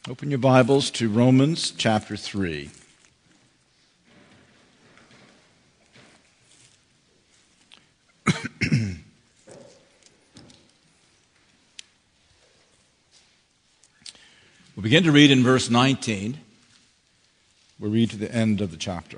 Open your Bibles to Romans chapter 3. We'll begin to read in verse 19. We'll read to the end of the chapter.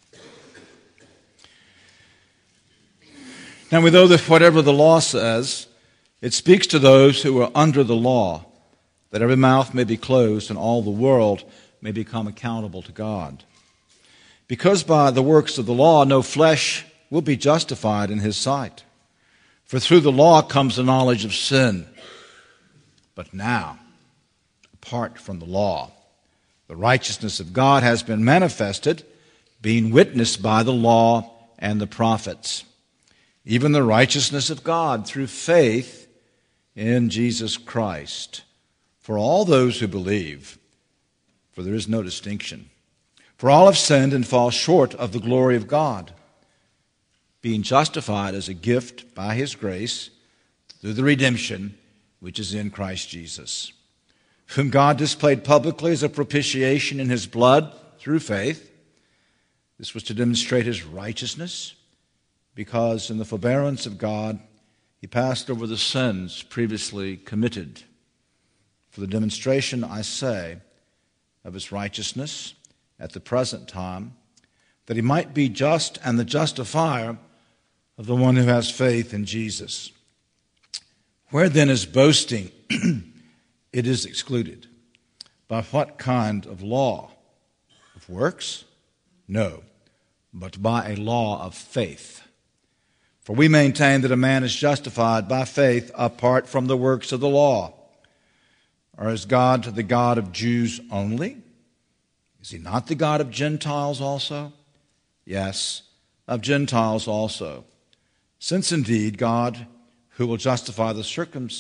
Now we know that whatever the law says, it speaks to those who are under the law, that every mouth may be closed and all the world may become accountable to God. Because by the works of the law no flesh will be justified in his sight. For through the law comes the knowledge of sin. But now, apart from the law, the righteousness of God has been manifested, being witnessed by the law and the prophets, even the righteousness of God through faith in Jesus Christ, for all those who believe, for there is no distinction. For all have sinned and fall short of the glory of God, being justified as a gift by his grace through the redemption which is in Christ Jesus, whom God displayed publicly as a propitiation in his blood through faith. This was to demonstrate his righteousness, because in the forbearance of God he passed over the sins previously committed. For the demonstration, I say, of his righteousness at the present time, that he might be just and the justifier of the one who has faith in Jesus. Where then is boasting? It is excluded. By what kind of law? Of works? No, but by a law of faith. For we maintain that a man is justified by faith apart from the works of the law. Or is God the God of Jews only? Is he not the God of Gentiles also? Yes, of Gentiles also. Since indeed God, who will justify the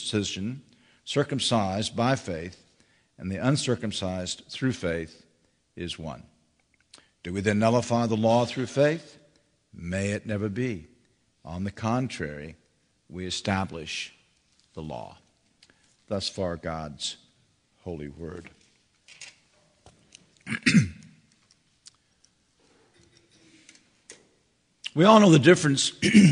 circumcised by faith, and the uncircumcised through faith, is one. Do we then nullify the law through faith? May it never be. On the contrary, we establish the law. Thus far, God's holy word. We all know the difference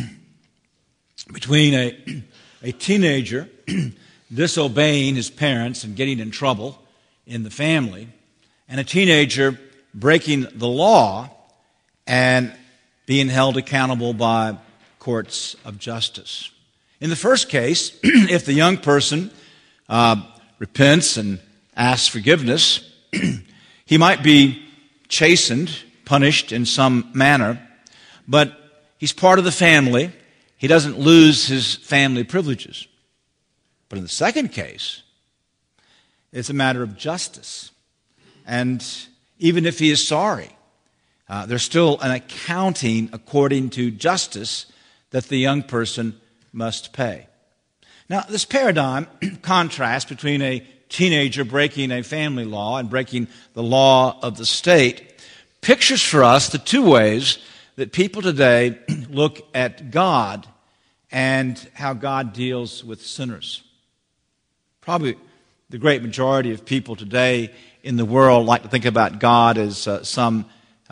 between a teenager disobeying his parents and getting in trouble in the family, and a teenager breaking the law and being held accountable by courts of justice. In the first case, if the young person repents and asks forgiveness, he might be chastened, punished in some manner, but he's part of the family. He doesn't lose his family privileges. But in the second case, it's a matter of justice. And even if he is sorry, there's still an accounting according to justice that the young person must pay. Now, this paradigm contrast between a teenager breaking a family law and breaking the law of the state pictures for us the two ways that people today look at God and how God deals with sinners. Probably the great majority of people today in the world like to think about God as some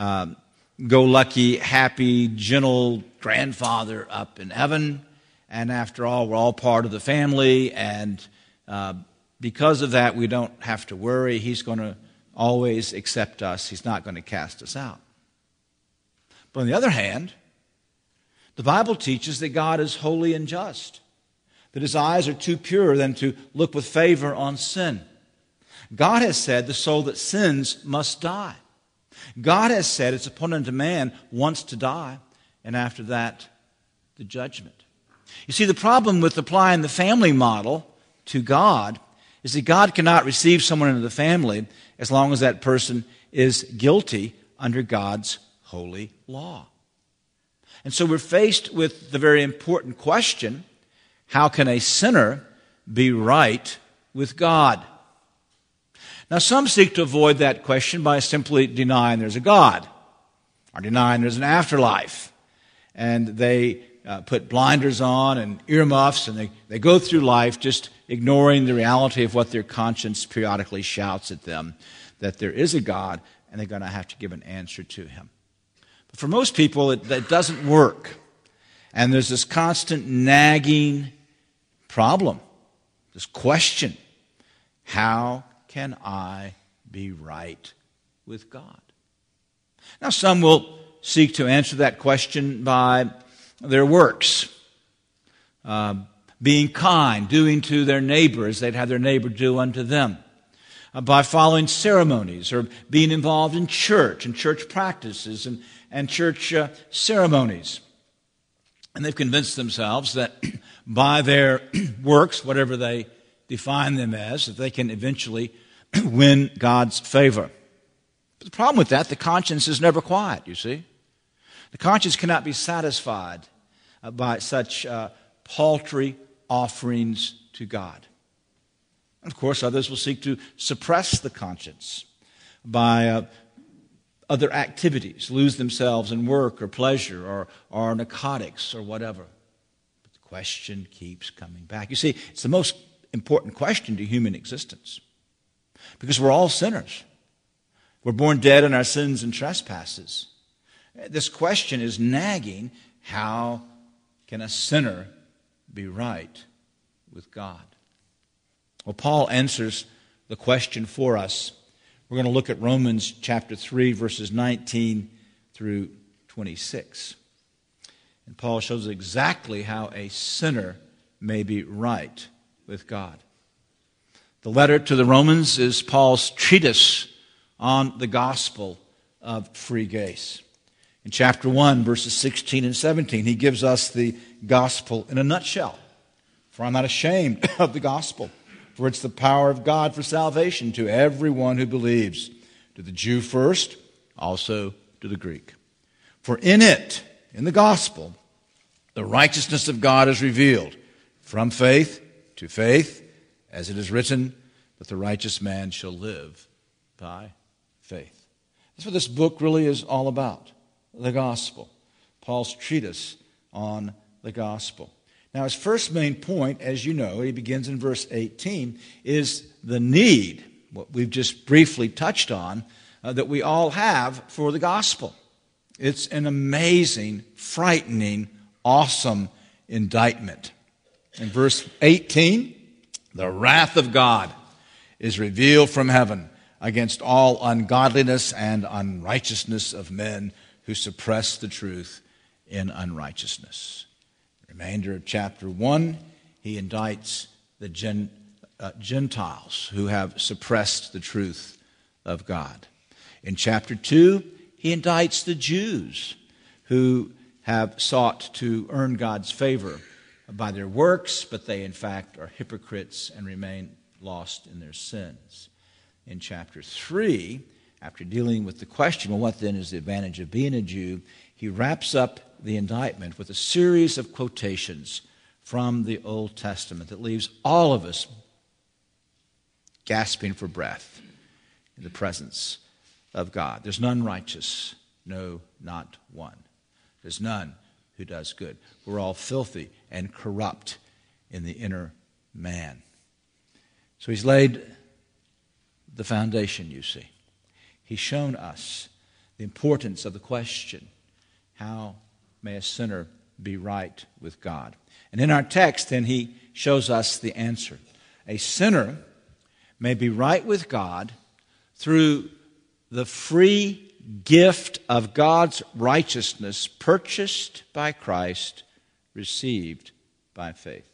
go-lucky, happy, gentle grandfather up in heaven. And after all, we're all part of the family, and because of that, we don't have to worry. He's going to always accept us. He's not going to cast us out. But on the other hand, the Bible teaches that God is holy and just, that his eyes are too pure than to look with favor on sin. God has said the soul that sins must die. God has said it's appointed unto man once to die, and after that, the judgment. You see, the problem with applying the family model to God is that God cannot receive someone into the family as long as that person is guilty under God's holy law. And so we're faced with the very important question, how can a sinner be right with God? Now, some seek to avoid that question by simply denying there's a God or denying there's an afterlife. And they put blinders on and earmuffs, and they go through life just ignoring the reality of what their conscience periodically shouts at them, that there is a God and they're going to have to give an answer to him. But for most people, that doesn't work. And there's this constant nagging problem, this question: how can I be right with God? Now, some will seek to answer that question by their works, being kind, doing to their neighbor as they'd have their neighbor do unto them, by following ceremonies or being involved in church and church practices and church ceremonies. And they've convinced themselves that by their works, whatever they define them as, that they can eventually win God's favor. But the problem with that, the conscience is never quiet, you see. The conscience cannot be satisfied by such paltry offerings to God. And of course, others will seek to suppress the conscience by other activities, lose themselves in work or pleasure or narcotics or whatever. But the question keeps coming back. You see, it's the most important question to human existence because we're all sinners. We're born dead in our sins and trespasses. This question is nagging: how can a sinner be right with God? Well, Paul answers the question for us. We're going to look at Romans chapter 3, verses 19 through 26. And Paul shows exactly how a sinner may be right with God. The letter to the Romans is Paul's treatise on the gospel of free grace. In chapter 1, verses 16 and 17, he gives us the gospel in a nutshell. For I'm not ashamed of the gospel, for it's the power of God for salvation to everyone who believes, to the Jew first, also to the Greek. For in it, in the gospel, the righteousness of God is revealed, from faith to faith, as it is written, that the righteous man shall live by faith. That's what this book really is all about, the gospel. Paul's treatise on the gospel. Now, his first main point, as you know, he begins in verse 18, is the need, what we've just briefly touched on, that we all have for the gospel. It's an amazing, frightening, awesome indictment. In verse 18, the wrath of God is revealed from heaven against all ungodliness and unrighteousness of men who suppress the truth in unrighteousness. Remainder of chapter 1, he indicts the Gentiles who have suppressed the truth of God. In chapter 2, he indicts the Jews who have sought to earn God's favor by their works, but they in fact are hypocrites and remain lost in their sins. In chapter 3, after dealing with the question, well, what then is the advantage of being a Jew, he wraps up the indictment with a series of quotations from the Old Testament that leaves all of us gasping for breath in the presence of God. There's none righteous, no, not one. There's none who does good. We're all filthy and corrupt in the inner man. So he's laid the foundation, you see. He's shown us the importance of the question, how may a sinner be right with God? And in our text, then, he shows us the answer. A sinner may be right with God through the free gift of God's righteousness purchased by Christ, received by faith.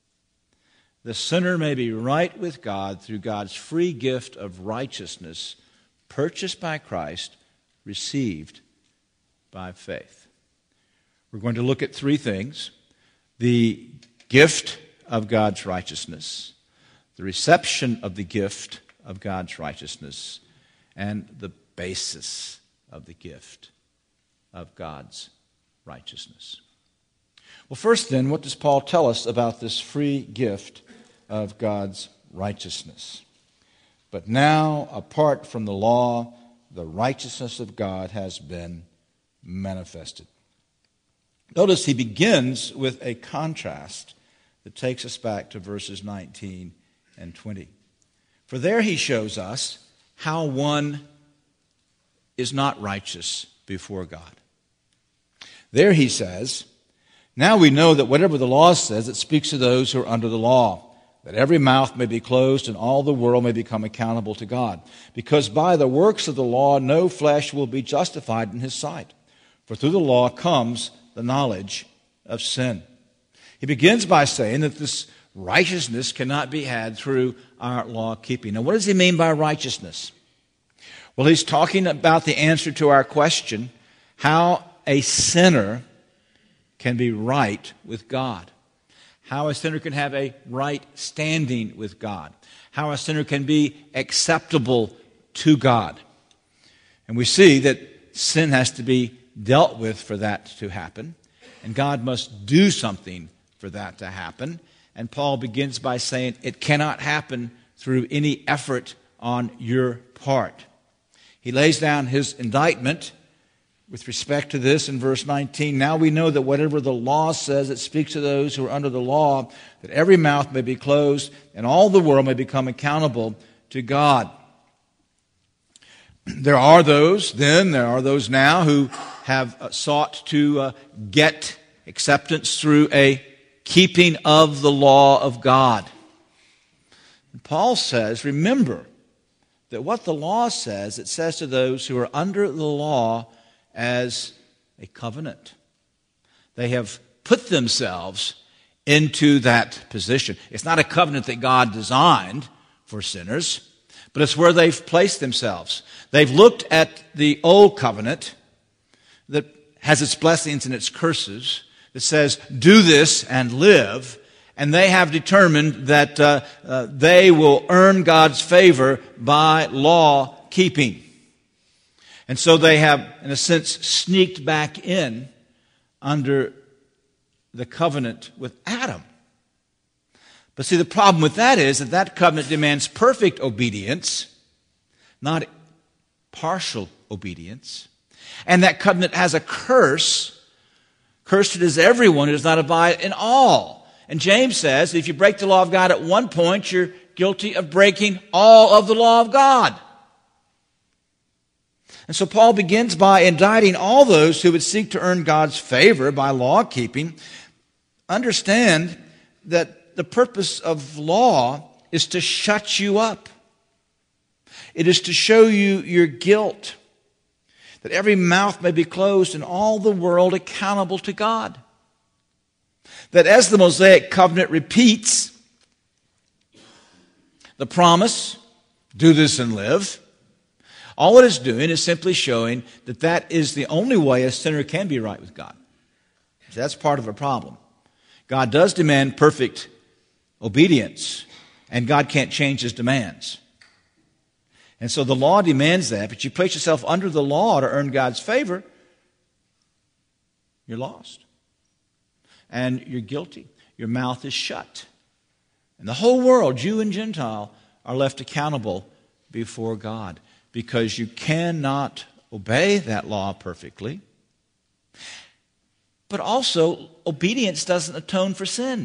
The sinner may be right with God through God's free gift of righteousness purchased by Christ, received by faith. We're going to look at three things: the gift of God's righteousness, the reception of the gift of God's righteousness, and the basis of the gift of God's righteousness. Well, first then, what does Paul tell us about this free gift of God's righteousness? But now, apart from the law, the righteousness of God has been manifested. Notice he begins with a contrast that takes us back to verses 19 and 20. For there he shows us how one is not righteous before God. There he says, now we know that whatever the law says, it speaks to those who are under the law, that every mouth may be closed and all the world may become accountable to God. Because by the works of the law no flesh will be justified in his sight. For through the law comes the knowledge of sin. He begins by saying that this righteousness cannot be had through our law keeping. Now, what does he mean by righteousness? Well, he's talking about the answer to our question, how a sinner can be right with God. How a sinner can have a right standing with God. How a sinner can be acceptable to God. And we see that sin has to be dealt with for that to happen. And God must do something for that to happen. And Paul begins by saying it cannot happen through any effort on your part. He lays down his indictment with respect to this in verse 19. Now we know that whatever the law says, it speaks to those who are under the law, that every mouth may be closed and all the world may become accountable to God. There are those now who have sought to get acceptance through a keeping of the law of God. And Paul says, remember that what the law says, it says to those who are under the law as a covenant. They have put themselves into that position. It's not a covenant that God designed for sinners, but it's where they've placed themselves. They've looked at the old covenant that has its blessings and its curses, that says, do this and live, and they have determined that they will earn God's favor by law keeping. And so they have, in a sense, sneaked back in under the covenant with Adam. But see, the problem with that is that covenant demands perfect obedience, not partial obedience. And that covenant has a curse. Cursed is everyone who does not abide in all. And James says, if you break the law of God at one point, you're guilty of breaking all of the law of God. And so Paul begins by indicting all those who would seek to earn God's favor by law keeping. Understand that the purpose of law is to shut you up. It is to show you your guilt, that every mouth may be closed and all the world accountable to God. That as the Mosaic covenant repeats the promise, do this and live, all it is doing is simply showing that that is the only way a sinner can be right with God. So that's part of a problem. God does demand perfect obedience, and God can't change his demands. And so the law demands that, but you place yourself under the law to earn God's favor, you're lost. And you're guilty. Your mouth is shut. And the whole world, Jew and Gentile, are left accountable before God because you cannot obey that law perfectly. But also, obedience doesn't atone for sin.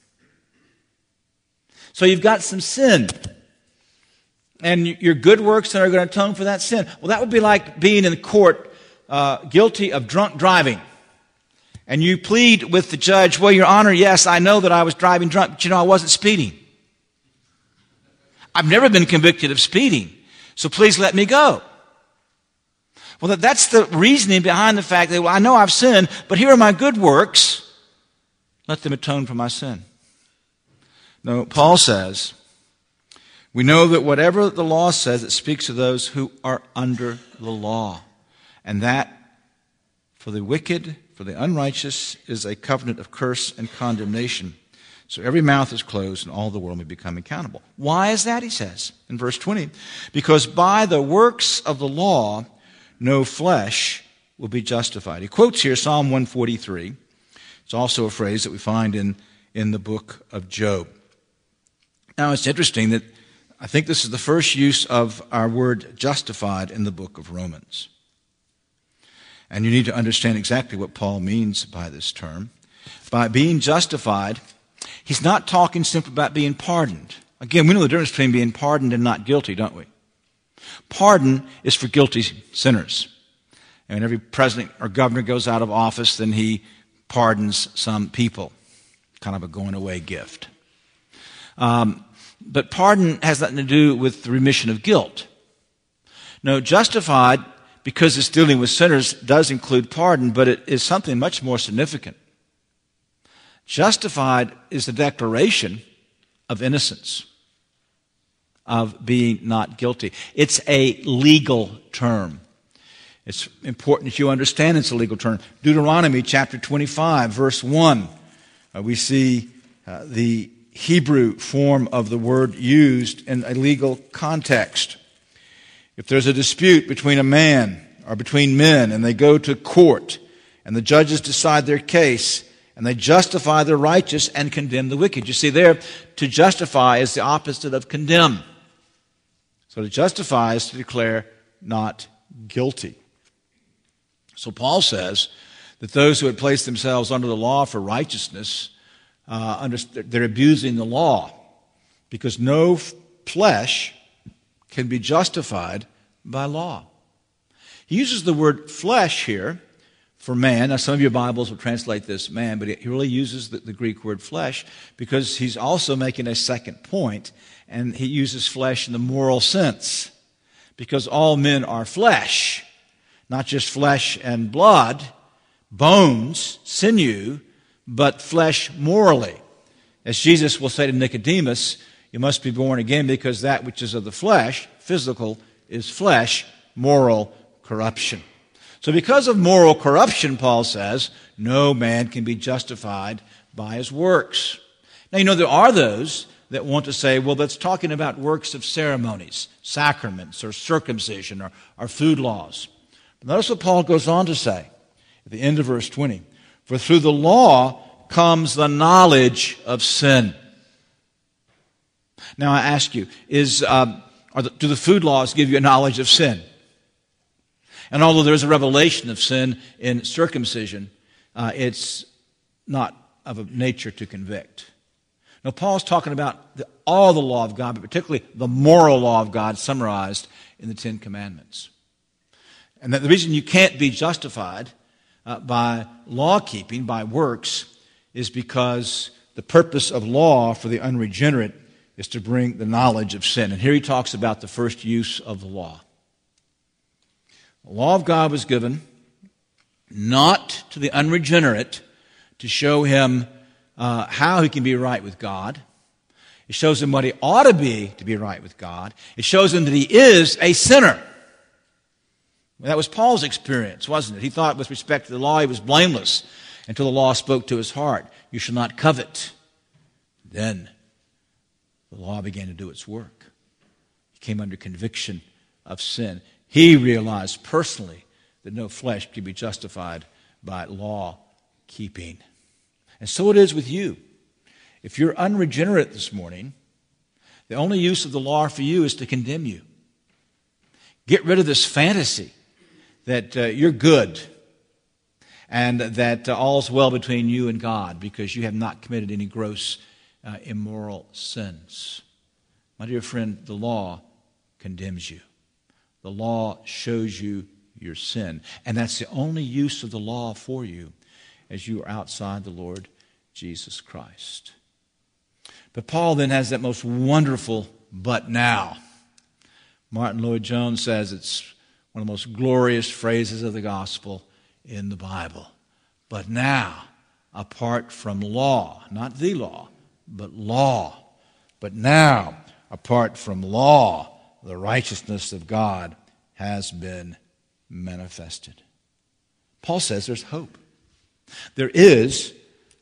So you've got some sin. And your good works are going to atone for that sin. Well, that would be like being in court guilty of drunk driving. And you plead with the judge, well, Your Honor, yes, I know that I was driving drunk, but I wasn't speeding. I've never been convicted of speeding, so please let me go. Well, that's the reasoning behind the fact that, well, I know I've sinned, but here are my good works. Let them atone for my sin. No, Paul says, we know that whatever the law says, it speaks to those who are under the law. And that, for the wicked, for the unrighteous, is a covenant of curse and condemnation. So every mouth is closed and all the world may become accountable. Why is that, he says in verse 20? Because by the works of the law, no flesh will be justified. He quotes here Psalm 143. It's also a phrase that we find in the book of Job. Now, it's interesting that I think this is the first use of our word justified in the book of Romans. And you need to understand exactly what Paul means by this term. By being justified, He's not talking simply about being pardoned. Again, we know the difference between being pardoned and not guilty, don't we? Pardon is for guilty sinners. And when every president or governor goes out of office, then he pardons some people. Kind of a going-away gift. But pardon has nothing to do with the remission of guilt. No, justified, because it's dealing with sinners, does include pardon, but it is something much more significant. Justified is the declaration of innocence, of being not guilty. It's a legal term. It's important that you understand it's a legal term. Deuteronomy chapter 25, verse 1, we see the Hebrew form of the word used in a legal context. If there's a dispute between a man or between men and they go to court and the judges decide their case and they justify the righteous and condemn the wicked. You see there, to justify is the opposite of condemn. So to justify is to declare not guilty. So Paul says that those who had placed themselves under the law for righteousness, they're abusing the law, because no flesh can be justified by law. He uses the word flesh here for man. Now, some of your Bibles will translate this man, but he really uses the Greek word flesh because he's also making a second point, and he uses flesh in the moral sense, because all men are flesh, not just flesh and blood, bones, sinew, but flesh morally. As Jesus will say to Nicodemus, you must be born again, because that which is of the flesh, physical, is flesh, moral corruption. So because of moral corruption, Paul says, no man can be justified by his works. Now, you know, there are those that want to say, well, that's talking about works of ceremonies, sacraments, or circumcision, or food laws. But notice what Paul goes on to say at the end of verse 20. For through the law comes the knowledge of sin. Now I ask you, do the food laws give you a knowledge of sin? And although there's a revelation of sin in circumcision, it's not of a nature to convict. Now Paul's talking about all the law of God, but particularly the moral law of God summarized in the Ten Commandments. And that the reason you can't be justified by law keeping, by works, is because the purpose of law for the unregenerate is to bring the knowledge of sin. And here he talks about the first use of the law. The law of God was given not to the unregenerate to show him how he can be right with God. It shows him what he ought to be right with God. It shows him that he is a sinner. Well, that was Paul's experience, wasn't it? He thought with respect to the law he was blameless until the law spoke to his heart. You shall not covet. Then the law began to do its work. He came under conviction of sin. He realized personally that no flesh could be justified by law keeping. And so it is with you. If you're unregenerate this morning, the only use of the law for you is to condemn you. Get rid of this fantasy that you're good and that all's well between you and God because you have not committed any gross immoral sins. My dear friend, the law condemns you. The law shows you your sin. And that's the only use of the law for you as you are outside the Lord Jesus Christ. But Paul then has that most wonderful but now. Martin Lloyd-Jones says it's one of the most glorious phrases of the gospel in the Bible. But now, apart from law, not the law, but law. But now, apart from law, the righteousness of God has been manifested. Paul says there's hope. There is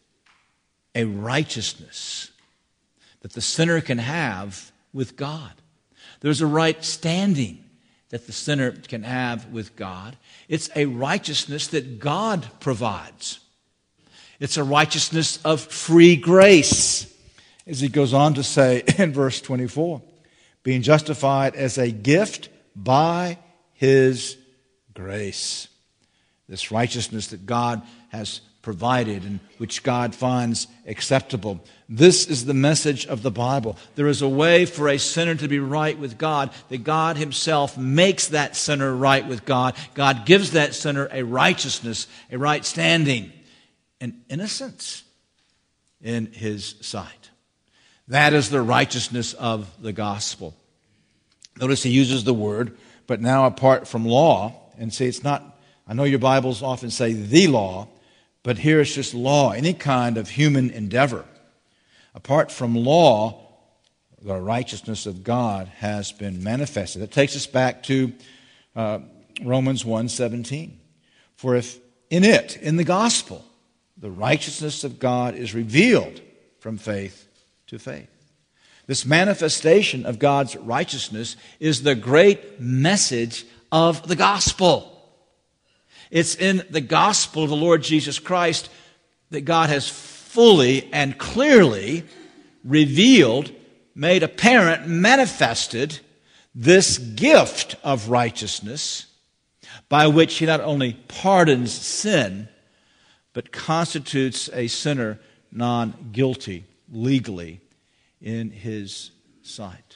a righteousness that the sinner can have with God. There's a right standing that the sinner can have with God. It's a righteousness that God provides. It's a righteousness of free grace, as he goes on to say in verse 24, being justified as a gift by his grace. This righteousness that God has provided and which God finds acceptable. This is the message of the Bible. There is a way for a sinner to be right with God, that God himself makes that sinner right with God. God gives that sinner a righteousness, a right standing, and innocence in his sight. That is the righteousness of the gospel. Notice he uses the word, but now apart from law, and see it's not, I know your Bibles often say the law, but here it's just law, any kind of human endeavor. Apart from law, the righteousness of God has been manifested. That takes us back to Romans 1:17. For if in it, in the gospel, the righteousness of God is revealed from faith to faith. This manifestation of God's righteousness is the great message of the gospel. It's in the gospel of the Lord Jesus Christ that God has fully and clearly revealed, made apparent, manifested this gift of righteousness by which he not only pardons sin, but constitutes a sinner non-guilty legally in his sight.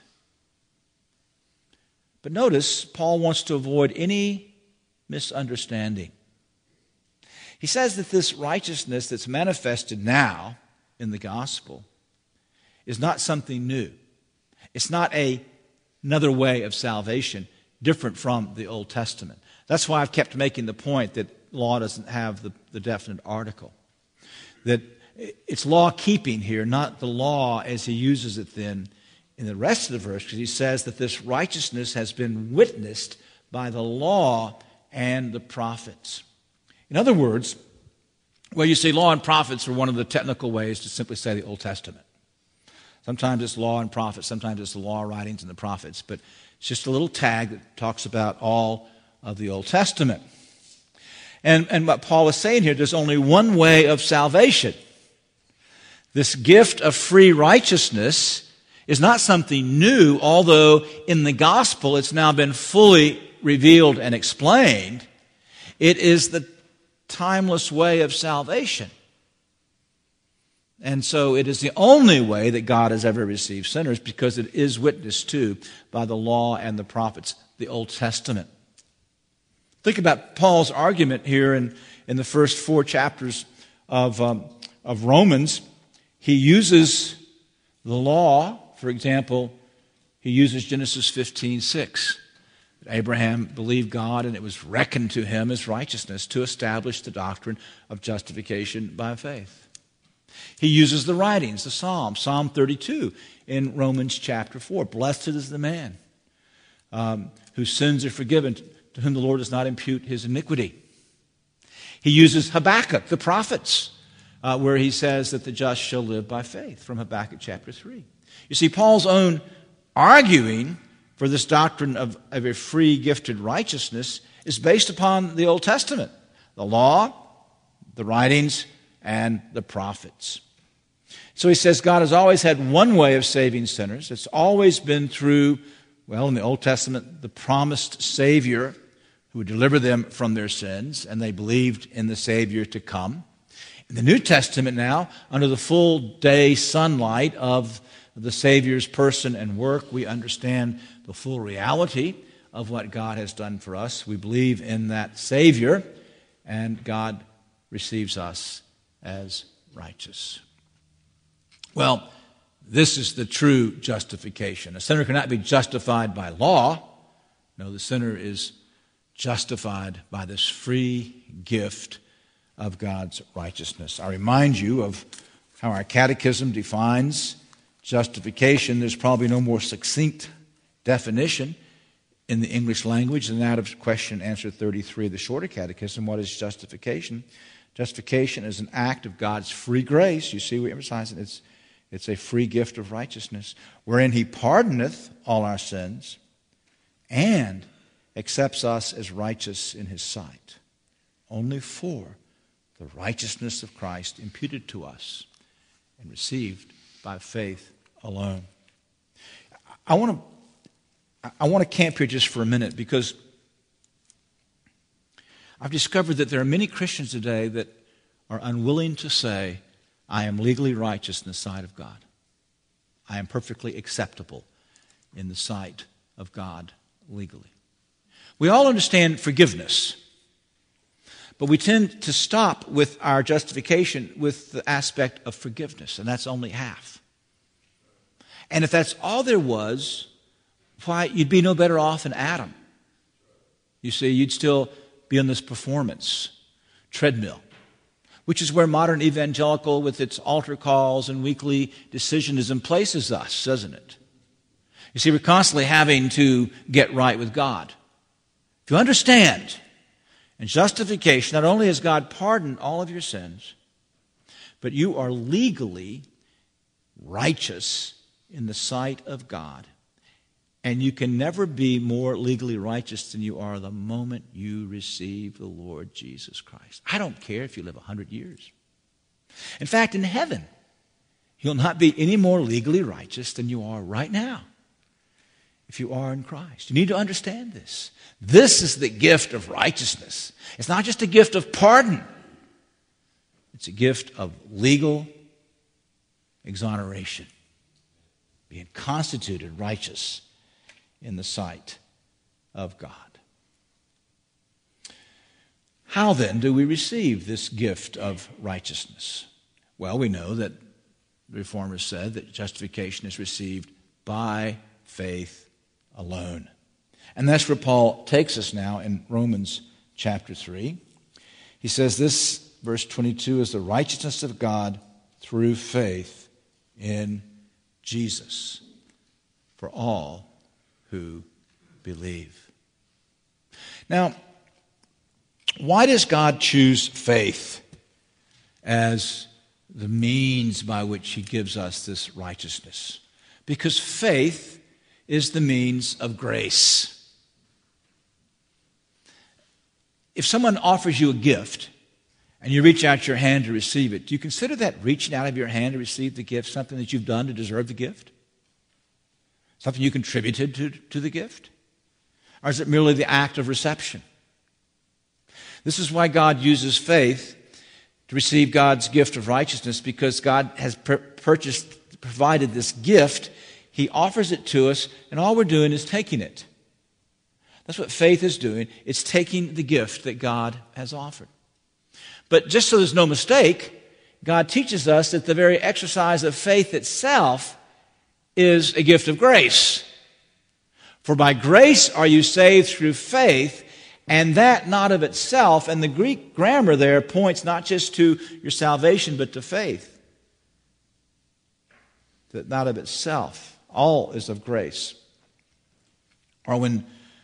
But notice, Paul wants to avoid any misunderstanding. He says that this righteousness that's manifested now in the gospel is not something new. It's not another way of salvation different from the Old Testament. That's why I've kept making the point that law doesn't have the definite article. That it's law-keeping here, not the law as he uses it then in the rest of the verse, because he says that this righteousness has been witnessed by the law and the prophets. In other words, well, you see, law and prophets are one of the technical ways to simply say the Old Testament. Sometimes it's law and prophets, sometimes it's the law writings and the prophets, but it's just a little tag that talks about all of the Old Testament. And what Paul is saying here, there's only one way of salvation. This gift of free righteousness is not something new, although in the gospel it's now been fully revealed and explained. It is the timeless way of salvation. And so it is the only way that God has ever received sinners, because it is witnessed to by the law and the prophets, the Old Testament. Think about Paul's argument here in the first 4 chapters of Romans. He uses the law, for example, he uses Genesis 15:6. Abraham believed God, and it was reckoned to him as righteousness to establish the doctrine of justification by faith. He uses the writings, the Psalms, Psalm 32 in Romans chapter 4. Blessed is the man whose sins are forgiven, to whom the Lord does not impute his iniquity. He uses Habakkuk, the prophets, where he says that the just shall live by faith, from Habakkuk chapter 3. You see, Paul's own arguing for this doctrine of a free gifted righteousness is based upon the Old Testament, the law, the writings, and the prophets. So he says God has always had one way of saving sinners. It's always been through, well, in the Old Testament, the promised Savior who would deliver them from their sins, and they believed in the Savior to come. In the New Testament now, under the full day sunlight of the Savior's person and work, we understand the full reality of what God has done for us. We believe in that Savior, and God receives us as righteous. Well, this is the true justification. A sinner cannot be justified by law. No, the sinner is justified by this free gift of God's righteousness. I remind you of how our catechism defines justification. There's probably no more succinct definition in the English language than that of question and answer 33 of the Shorter Catechism. What is justification? Justification is an act of God's free grace. You see, we emphasize it. It's a free gift of righteousness, wherein he pardoneth all our sins and accepts us as righteous in his sight, only for the righteousness of Christ imputed to us and received by faith alone. I want to camp here just for a minute, because I've discovered that there are many Christians today that are unwilling to say, I am legally righteous in the sight of God. I am perfectly acceptable in the sight of God legally. We all understand forgiveness, but we tend to stop with our justification with the aspect of forgiveness, and that's only half. And if that's all there was, why, you'd be no better off than Adam. You see, you'd still be on this performance treadmill, which is where modern evangelical, with its altar calls and weekly decisionism, places us, doesn't it? You see, we're constantly having to get right with God. If you understand, in justification, not only has God pardoned all of your sins, but you are legally righteous in the sight of God. And you can never be more legally righteous than you are the moment you receive the Lord Jesus Christ. I don't care if you live 100 years. In fact, in heaven, you'll not be any more legally righteous than you are right now if you are in Christ. You need to understand this. This is the gift of righteousness. It's not just a gift of pardon. It's a gift of legal exoneration, being constituted righteous in the sight of God. How then do we receive this gift of righteousness? Well, we know that the Reformers said that justification is received by faith alone. And that's where Paul takes us now in Romans chapter 3. He says this, verse 22, is the righteousness of God through faith in Jesus for all who believe. Now, why does God choose faith as the means by which he gives us this righteousness? Because faith is the means of grace. If someone offers you a gift and you reach out your hand to receive it, do you consider that reaching out of your hand to receive the gift something that you've done to deserve the gift? Something you contributed to the gift? Or is it merely the act of reception? This is why God uses faith to receive God's gift of righteousness, because God has provided this gift. He offers it to us, and all we're doing is taking it. That's what faith is doing. It's taking the gift that God has offered. But just so there's no mistake, God teaches us that the very exercise of faith itself is a gift of grace. For by grace are you saved through faith, and that not of itself. And the Greek grammar there points not just to your salvation, but to faith. That not of itself. All is of grace. Or when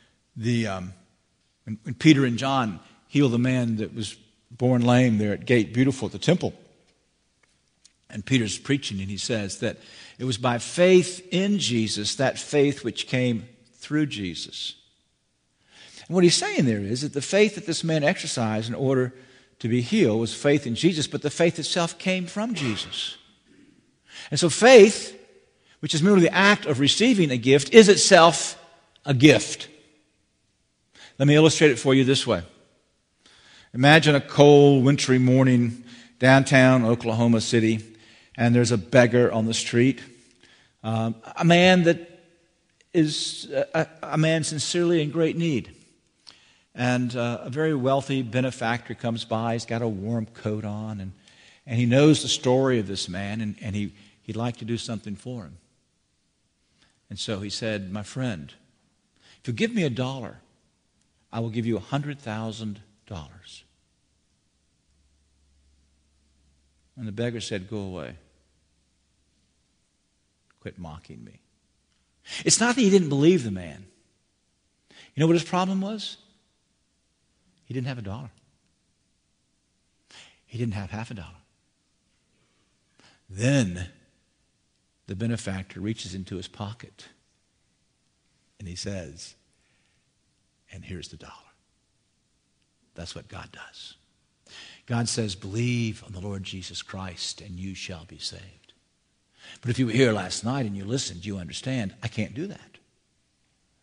Peter and John healed the man that was born lame there at Gate Beautiful at the temple. And Peter's preaching, and he says that it was by faith in Jesus, that faith which came through Jesus. And what he's saying there is that the faith that this man exercised in order to be healed was faith in Jesus, but the faith itself came from Jesus. And so faith, which is merely the act of receiving a gift, is itself a gift. Let me illustrate it for you this way. Imagine a cold, wintry morning downtown Oklahoma City, and there's a beggar on the street, a man that is a man sincerely in great need. And a very wealthy benefactor comes by. He's got a warm coat on, and he knows the story of this man, and he'd like to do something for him. And so he said, "My friend, if you give me $1, I will give you $100,000. And the beggar said, "Go away. Quit mocking me." It's not that he didn't believe the man. You know what his problem was? He didn't have $1. He didn't have half $1. Then the benefactor reaches into his pocket and he says, "And here's the $1." That's what God does. God says, "Believe on the Lord Jesus Christ and you shall be saved." But if you were here last night and you listened, you understand, I can't do that.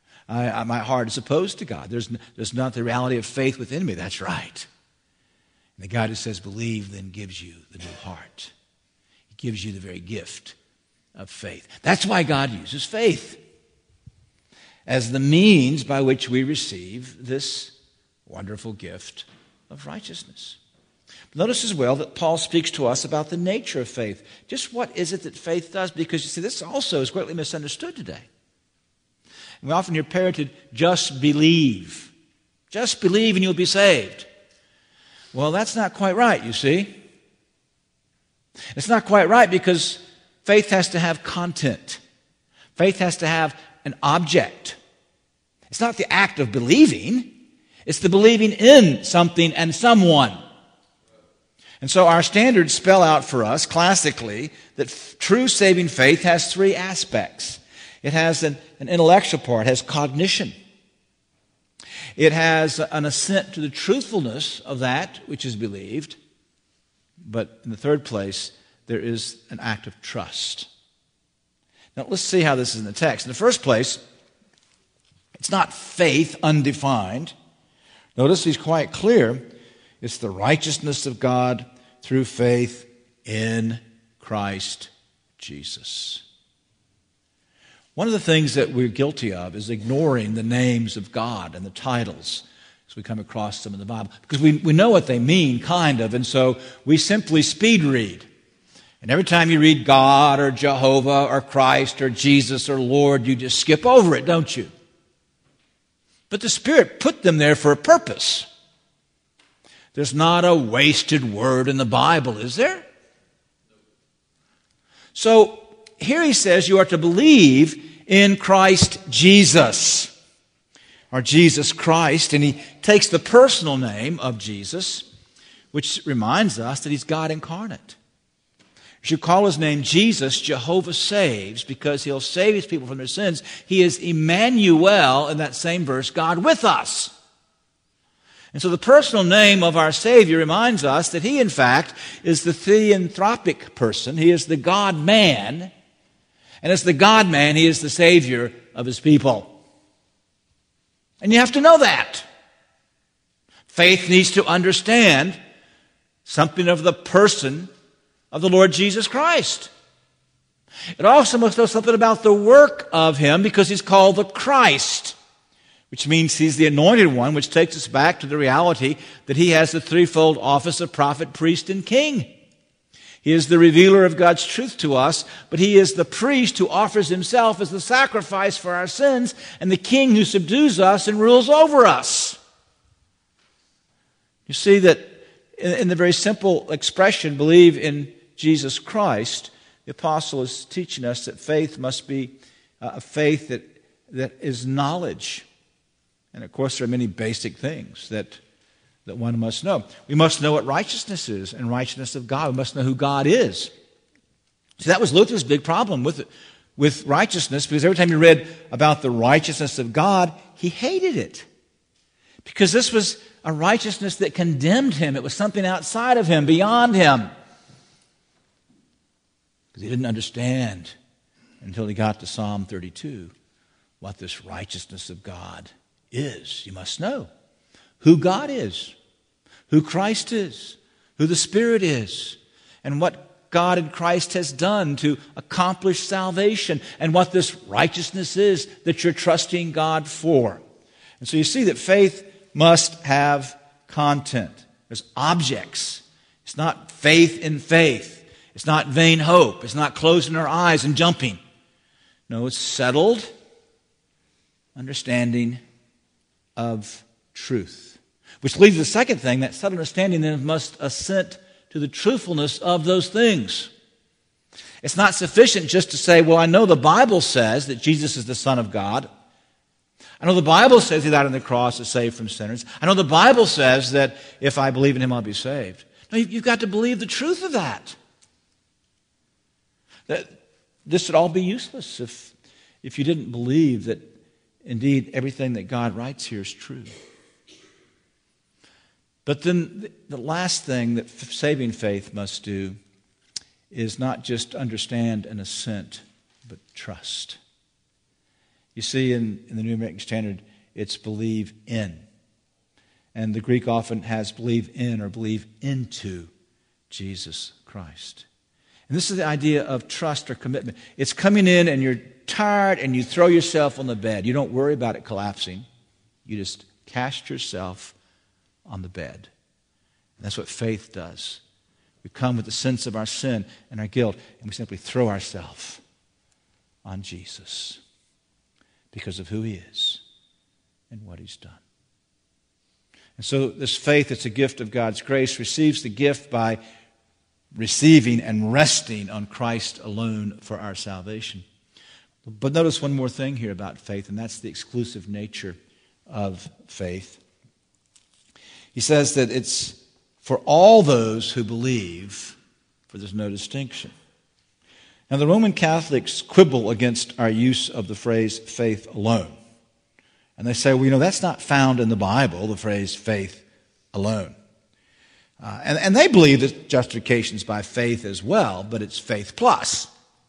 My heart is opposed to God. There's not the reality of faith within me. That's right. And the God who says believe then gives you the new heart. He gives you the very gift of faith. That's why God uses faith as the means by which we receive this wonderful gift of righteousness. Notice as well that Paul speaks to us about the nature of faith. Just what is it that faith does? Because you see, this also is greatly misunderstood today. We often hear parroted, just believe. Just believe and you'll be saved. Well, that's not quite right, you see. It's not quite right because faith has to have content. Faith has to have an object. It's not the act of believing. It's the believing in something and someone. And so our standards spell out for us, classically, that true saving faith has three aspects. It has an intellectual part, it has cognition. It has an assent to the truthfulness of that which is believed. But in the third place, there is an act of trust. Now let's see how this is in the text. In the first place, it's not faith undefined. Notice he's quite clear. It's the righteousness of God through faith in Christ Jesus. One of the things that we're guilty of is ignoring the names of God and the titles as we come across them in the Bible. Because we know what they mean, kind of, and so we simply speed read. And every time you read God or Jehovah or Christ or Jesus or Lord, you just skip over it, don't you? But the Spirit put them there for a purpose. There's not a wasted word in the Bible, is there? So here he says you are to believe in Christ Jesus, or Jesus Christ, and he takes the personal name of Jesus, which reminds us that he's God incarnate. You should call his name Jesus, Jehovah saves, because he'll save his people from their sins. He is Emmanuel, in that same verse, God with us. And so the personal name of our Savior reminds us that he, in fact, is the theanthropic person. He is the God-man. And as the God-man, he is the Savior of his people. And you have to know that. Faith needs to understand something of the person of the Lord Jesus Christ. It also must know something about the work of him because he's called the Christ, which means he's the anointed one, which takes us back to the reality that he has the threefold office of prophet, priest, and king. He is the revealer of God's truth to us, but he is the priest who offers himself as the sacrifice for our sins and the king who subdues us and rules over us. You see that in the very simple expression, believe in Jesus Christ, the apostle is teaching us that faith must be a faith that is knowledge. And of course, there are many basic things that one must know. We must know what righteousness is and righteousness of God. We must know who God is. So that was Luther's big problem with righteousness, because every time he read about the righteousness of God, he hated it. Because this was a righteousness that condemned him. It was something outside of him, beyond him. Because he didn't understand until he got to Psalm 32 what this righteousness of God is. You must know who God is, who Christ is, who the Spirit is, and what God in Christ has done to accomplish salvation, and what this righteousness is that you're trusting God for. And so you see that faith must have content. There's objects. It's not faith in faith. It's not vain hope. It's not closing our eyes and jumping. No, it's settled understanding of truth. Which leads to the second thing, that settled understanding then must assent to the truthfulness of those things. It's not sufficient just to say, well, I know the Bible says that Jesus is the Son of God. I know the Bible says he died on the cross to save from sinners. I know the Bible says that if I believe in him, I'll be saved. No, you've got to believe the truth of that. This would all be useless if you didn't believe that indeed everything that God writes here is true. But then the last thing that saving faith must do is not just understand and assent, but trust. You see, in the New American Standard, it's believe in. And the Greek often has believe in or believe into Jesus Christ. And this is the idea of trust or commitment. It's coming in and you're tired and you throw yourself on the bed. You don't worry about it collapsing. You just cast yourself on the bed. And that's what faith does. We come with the sense of our sin and our guilt, and we simply throw ourselves on Jesus because of who he is and what he's done. And so this faith, it's a gift of God's grace, receives the gift by receiving and resting on Christ alone for our salvation. But notice one more thing here about faith, and that's the exclusive nature of faith. He says that it's for all those who believe, for there's no distinction. Now, the Roman Catholics quibble against our use of the phrase faith alone. And they say, well, that's not found in the Bible, the phrase faith alone. And they believe that justification is by faith as well, but it's faith plus.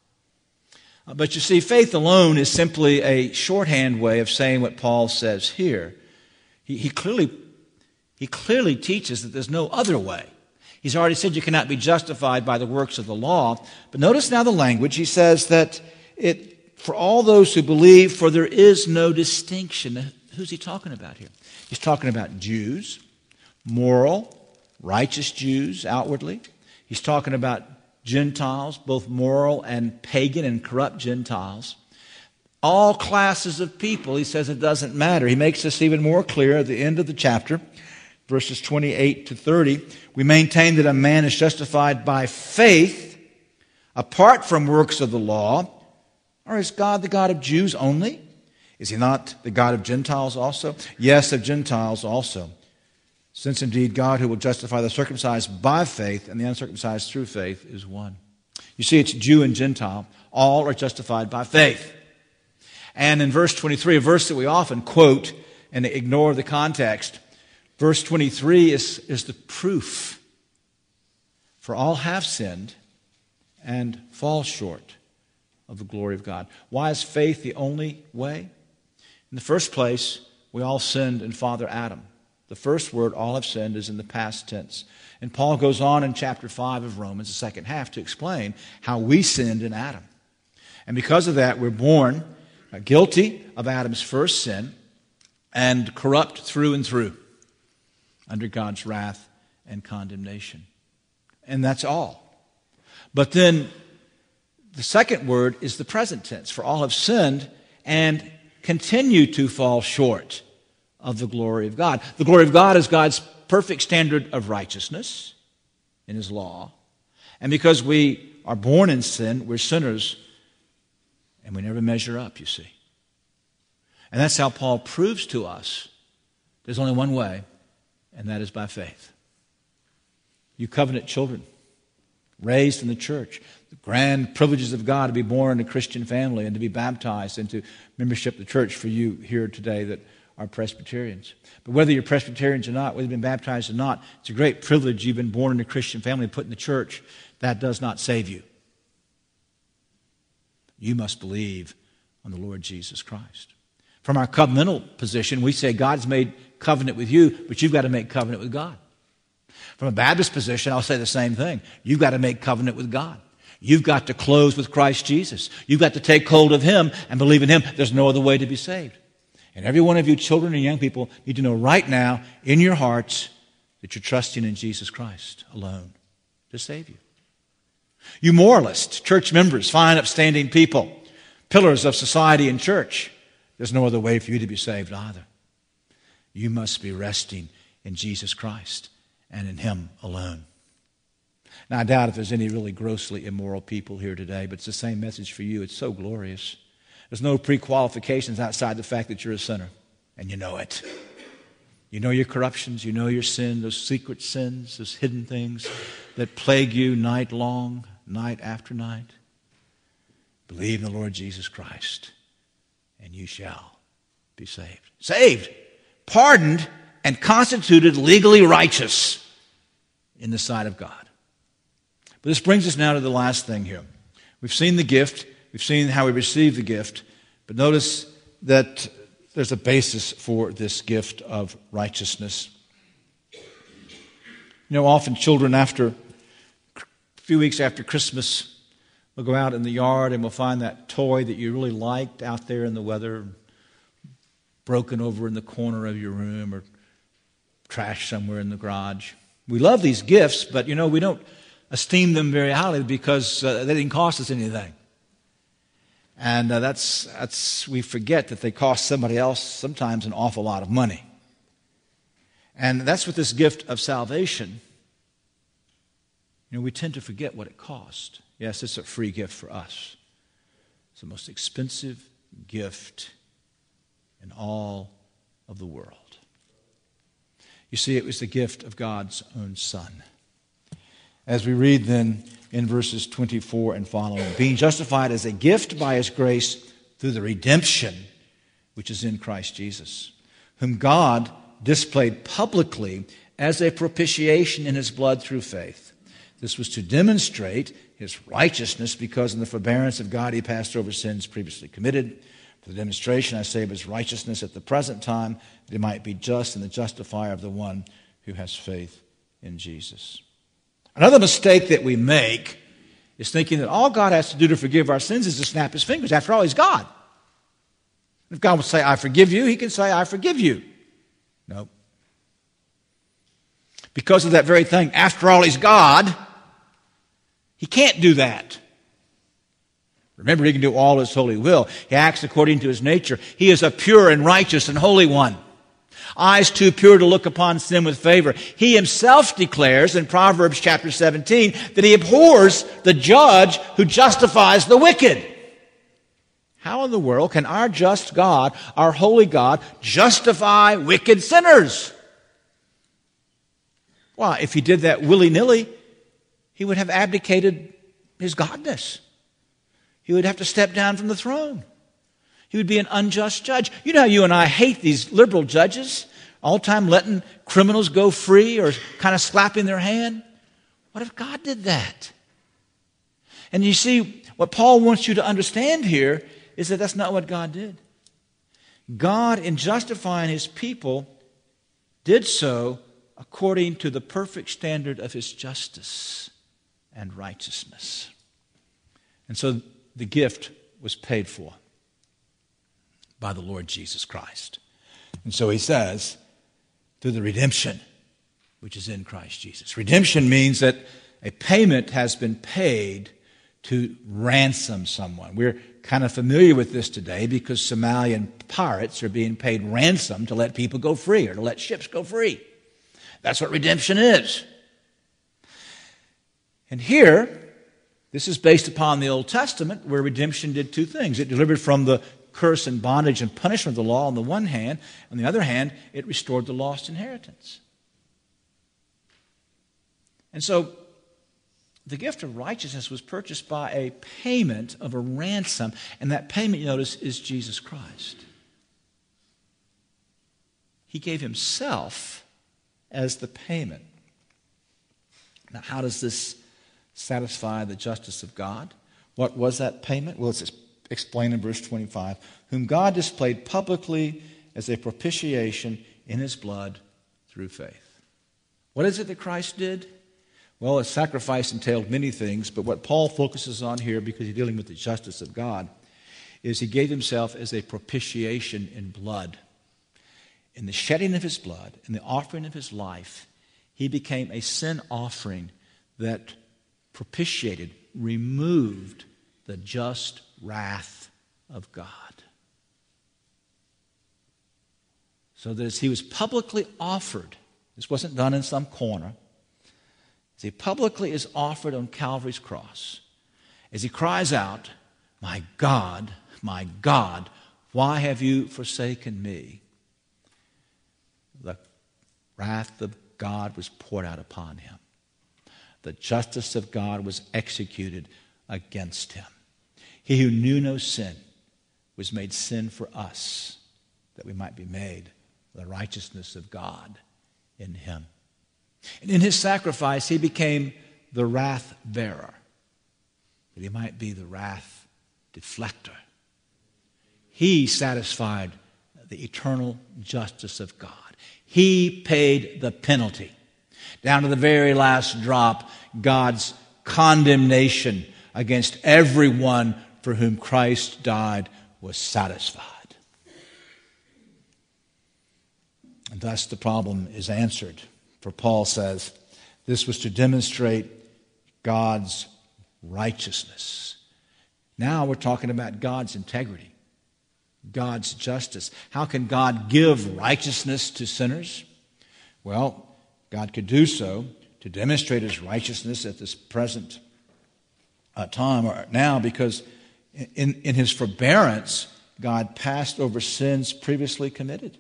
But you see, faith alone is simply a shorthand way of saying what Paul says here. He clearly teaches that there's no other way. He's already said you cannot be justified by the works of the law. But notice now the language. He says that for all those who believe, for there is no distinction. Who's he talking about here? He's talking about Jews, moral, righteous Jews outwardly. He's talking about Gentiles, both moral and pagan and corrupt Gentiles. All classes of people, he says it doesn't matter. He makes this even more clear at the end of the chapter, verses 28 to 30. We maintain that a man is justified by faith apart from works of the law. Or is God the God of Jews only? Is he not the God of Gentiles also? Yes, of Gentiles also. Since indeed God who will justify the circumcised by faith and the uncircumcised through faith is one. You see, it's Jew and Gentile. All are justified by faith. And in verse 23, a verse that we often quote and ignore the context, verse 23 is the proof. For all have sinned and fall short of the glory of God. Why is faith the only way? In the first place, we all sinned in Father Adam. The first word, all have sinned, is in the past tense. And Paul goes on in chapter 5 of Romans, the second half, to explain how we sinned in Adam. And because of that, we're born guilty of Adam's first sin and corrupt through and through under God's wrath and condemnation. And that's all. But then the second word is the present tense. For all have sinned and continue to fall short of the glory of God. The glory of God is God's perfect standard of righteousness in his law. And because we are born in sin, we're sinners, and we never measure up, you see. And that's how Paul proves to us there's only one way, and that is by faith. You covenant children, raised in the church, the grand privileges of God to be born in a Christian family and to be baptized into membership of the church for you here today that are Presbyterians. But whether you're Presbyterians or not, whether you've been baptized or not, it's a great privilege you've been born in a Christian family and put in the church. That does not save you. You must believe on the Lord Jesus Christ. From our covenantal position, we say God's made covenant with you, but you've got to make covenant with God. From a Baptist position, I'll say the same thing. You've got to make covenant with God. You've got to close with Christ Jesus. You've got to take hold of him and believe in him. There's no other way to be saved. And every one of you children and young people need to know right now in your hearts that you're trusting in Jesus Christ alone to save you. You moralists, church members, fine, upstanding people, pillars of society and church, there's no other way for you to be saved either. You must be resting in Jesus Christ and in him alone. Now, I doubt if there's any really grossly immoral people here today, but it's the same message for you. It's so glorious. There's no pre-qualifications outside the fact that you're a sinner, and you know it. You know your corruptions, you know your sin, those secret sins, those hidden things that plague you night long, night after night. Believe in the Lord Jesus Christ, and you shall be saved. Saved, pardoned, and constituted legally righteous in the sight of God. But this brings us now to the last thing here. We've seen the gift. We've seen how we receive the gift. But notice that there's a basis for this gift of righteousness. You know, often children after a few weeks after Christmas will go out in the yard and will find that toy that you really liked out there in the weather, broken over in the corner of your room or trash somewhere in the garage. We love these gifts, but you know, we don't esteem them very highly because they didn't cost us anything. And we forget that they cost somebody else sometimes an awful lot of money. And that's with this gift of salvation. You know, we tend to forget what it cost. Yes, it's a free gift for us. It's the most expensive gift in all of the world. You see, it was the gift of God's own Son. As we read then in verses 24 and following, being justified as a gift by His grace through the redemption which is in Christ Jesus, whom God displayed publicly as a propitiation in His blood through faith. This was to demonstrate His righteousness, because in the forbearance of God He passed over sins previously committed. For the demonstration, I say, of His righteousness at the present time, that He might be just and the justifier of the one who has faith in Jesus. Another mistake that we make is thinking that all God has to do to forgive our sins is to snap His fingers. After all, He's God. If God will say, I forgive you, He can say, I forgive you. No. Because of that very thing, after all, He's God, He can't do that. Remember, He can do all His holy will. He acts according to His nature. He is a pure and righteous and holy one. Eyes too pure to look upon sin with favor. He Himself declares in Proverbs chapter 17 that He abhors the judge who justifies the wicked. How in the world can our just God, our holy God, justify wicked sinners? Well, if He did that willy-nilly, He would have abdicated His godness. He would have to step down from the throne. He would be an unjust judge. You know how you and I hate these liberal judges, all the time letting criminals go free or kind of slapping their hand. What if God did that? And you see, what Paul wants you to understand here is that that's not what God did. God, in justifying His people, did so according to the perfect standard of His justice and righteousness. And so the gift was paid for by the Lord Jesus Christ. And so he says, through the redemption which is in Christ Jesus. Redemption means that a payment has been paid to ransom someone. We're kind of familiar with this today because Somalian pirates are being paid ransom to let people go free or to let ships go free. That's what redemption is. And here, this is based upon the Old Testament, where redemption did two things. It delivered from the curse and bondage and punishment of the law on the one hand. On the other hand, it restored the lost inheritance. And so, the gift of righteousness was purchased by a payment of a ransom, and that payment, you notice, is Jesus Christ. He gave Himself as the payment. Now, how does this satisfy the justice of God? What was that payment? Well, it's explained in verse 25. Whom God displayed publicly as a propitiation in His blood through faith. What is it that Christ did? Well, His sacrifice entailed many things, but what Paul focuses on here, because he's dealing with the justice of God, is He gave Himself as a propitiation in blood. In the shedding of His blood, in the offering of His life, He became a sin offering that propitiated, removed the just wrath of God. So that as He was publicly offered, this wasn't done in some corner, as He publicly is offered on Calvary's cross, as He cries out, my God, why have you forsaken me? The wrath of God was poured out upon Him. The justice of God was executed against Him. He who knew no sin was made sin for us, that we might be made the righteousness of God in Him. And in His sacrifice, He became the wrath bearer, that He might be the wrath deflector. He satisfied the eternal justice of God. He paid the penalty. Down to the very last drop, God's condemnation against everyone for whom Christ died was satisfied. And thus the problem is answered. For Paul says, this was to demonstrate God's righteousness. Now we're talking about God's integrity, God's justice. How can God give righteousness to sinners? Well, God could do so to demonstrate his righteousness at this present time or now, because in his forbearance, God passed over sins previously committed.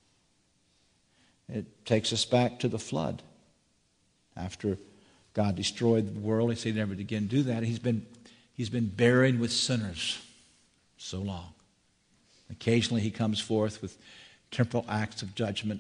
It takes us back to the flood. After God destroyed the world, he said he never again do that. He's been buried with sinners so long. Occasionally he comes forth with temporal acts of judgment,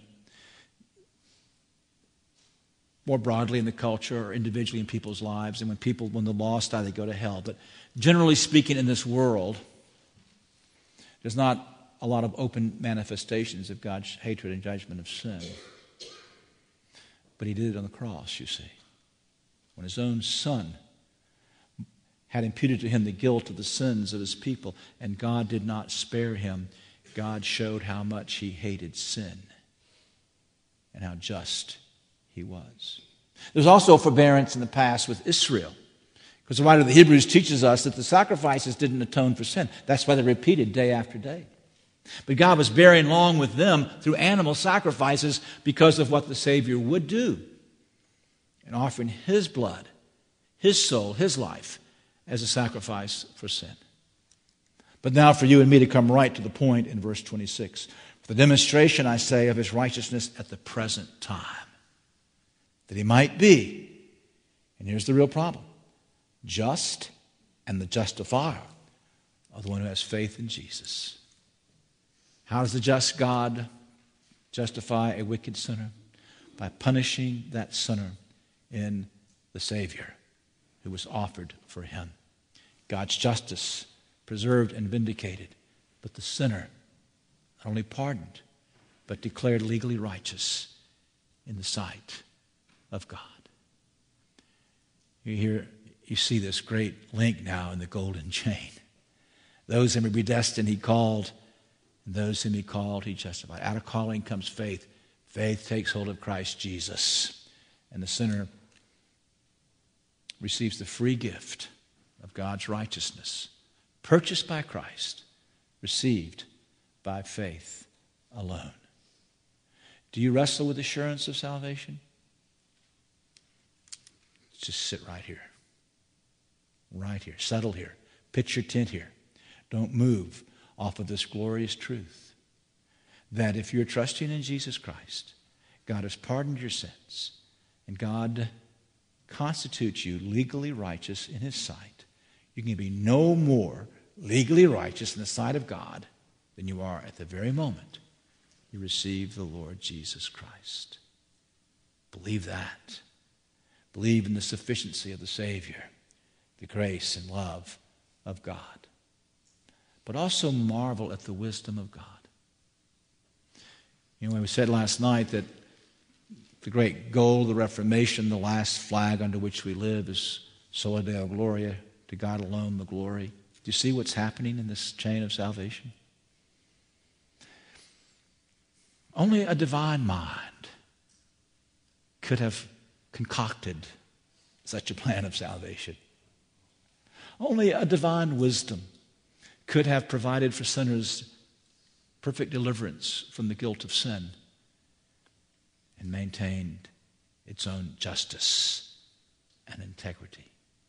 more broadly in the culture or individually in people's lives. And when the lost die, they go to hell. But generally speaking, in this world, there's not a lot of open manifestations of God's hatred and judgment of sin. But he did it on the cross, you see. When his own son had imputed to him the guilt of the sins of his people, and God did not spare him, God showed how much he hated sin and how just he was. There's also forbearance in the past with Israel, because the writer of the Hebrews teaches us that the sacrifices didn't atone for sin. That's why they're repeated day after day. But God was bearing along with them through animal sacrifices because of what the Savior would do, and offering his blood, his soul, his life as a sacrifice for sin. But now for you and me to come right to the point in verse 26. For the demonstration, I say, of his righteousness at the present time, that he might be, and here's the real problem, just and the justifier of the one who has faith in Jesus. How does the just God justify a wicked sinner? By punishing that sinner in the Savior who was offered for him. God's justice preserved and vindicated, but the sinner not only pardoned, but declared legally righteous in the sight of God. You see this great link now in the golden chain. Those whom he predestined, he called, and those whom he called, he justified. Out of calling comes faith. Faith takes hold of Christ Jesus, and the sinner receives the free gift of God's righteousness, purchased by Christ, received by faith alone. Do you wrestle with assurance of salvation? Just sit right here. Right here. Settle here. Pitch your tent here. Don't move off of this glorious truth that if you're trusting in Jesus Christ, God has pardoned your sins, and God constitutes you legally righteous in his sight. You can be no more legally righteous in the sight of God than you are at the very moment you receive the Lord Jesus Christ. Believe that. Believe in the sufficiency of the Savior, the grace and love of God. But also marvel at the wisdom of God. You know, we said last night that the great goal of the Reformation, the last flag under which we live, is Sola Deo Gloria, to God alone the glory. Do you see what's happening in this chain of salvation? Only a divine mind could have concocted such a plan of salvation. Only a divine wisdom could have provided for sinners perfect deliverance from the guilt of sin and maintained its own justice and integrity.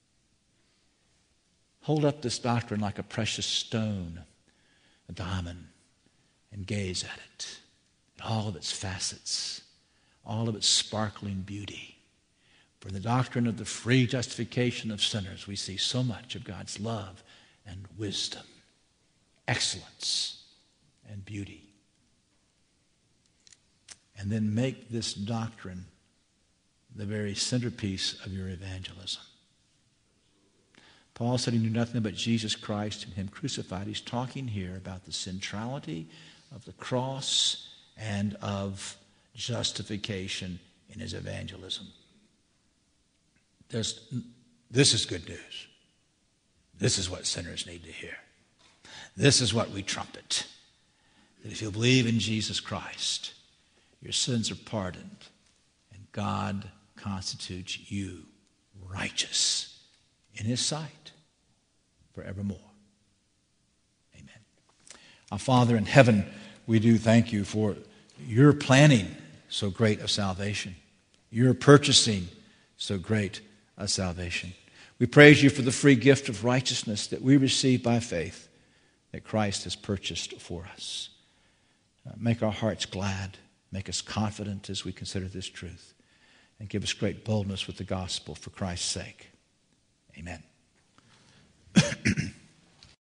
Hold up this doctrine like a precious stone, a diamond, and gaze at it, at all of its facets, all of its sparkling beauty. For in the doctrine of the free justification of sinners, we see so much of God's love and wisdom, excellence and beauty. And then make this doctrine the very centerpiece of your evangelism. Paul said he knew nothing but Jesus Christ and him crucified. He's talking here about the centrality of the cross and of justification in his evangelism. This is good news. This is what sinners need to hear. This is what we trumpet. That if you believe in Jesus Christ, your sins are pardoned, and God constitutes you righteous in his sight forevermore. Amen. Our Father in heaven, we do thank you for your planning so great of salvation, your purchasing so great of salvation. We praise you for the free gift of righteousness that we receive by faith that Christ has purchased for us. Make our hearts glad, make us confident as we consider this truth, and give us great boldness with the gospel for Christ's sake. Amen.